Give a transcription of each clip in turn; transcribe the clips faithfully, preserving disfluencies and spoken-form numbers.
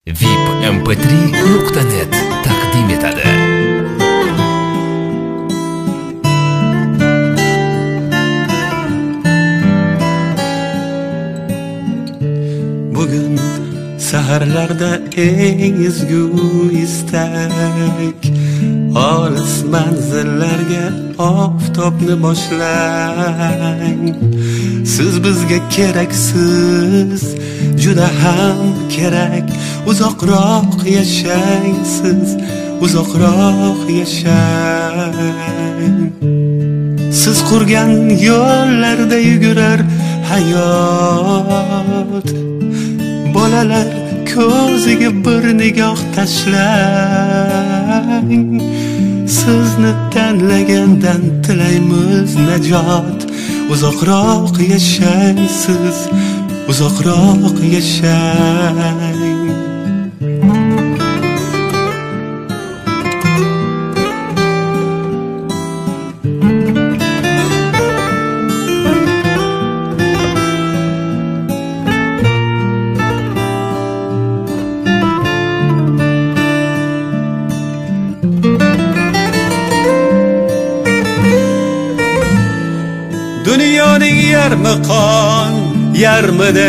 V I P M P три nuqta net taqdim etadi. Bugun saharlarda eng ezgu istak, olis manzillarga oftobni boshlang. Siz bizga keraksiz, juda ham kerak. Uzoqroq yashang siz, uzoqroq yashang. Siz qurgan yo'llarda yugurar hayot. Bolalar ko'ziga bir nigoh tashlang. Sizni tanlagandan tilaymiz najot. Uzoqroq yashang siz, uzoqroq yashang. Dünyanın yarmi qon, yarmida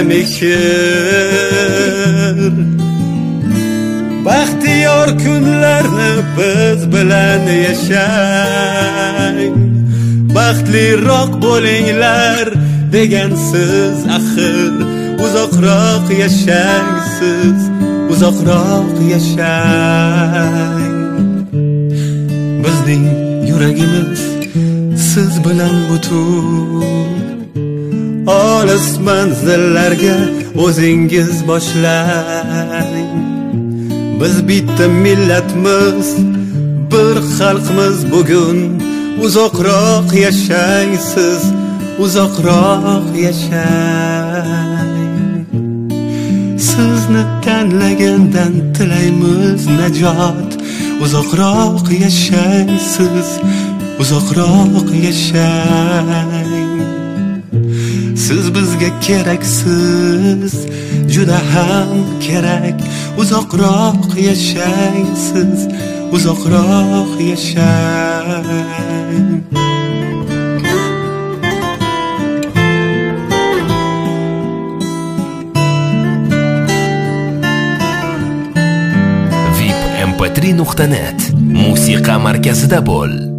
mehr. Baxtiyor kunlarni biz bilan yashang. Baxtliroq bo'linglar degansiz axir. Uzoqroq yashang siz, uzoqroq yashang. Bizning yuragimiz siz bilan butun. Olis manzillarga o'zingiz boshlang. Biz bitta millatmiz, bir xalqmiz bugun. Uzoqroq yashang siz, uzoqroq yashang. Sizni tanlagandan tilaymiz najot. Uzoqroq yashang siz, uzoqroq yashang. Siz bizga keraksiz, juda ham kerak. Uzoqroq yashang siz, uzoqroq yashang. V I P M P три nuqta net musiqa markazida bo'l.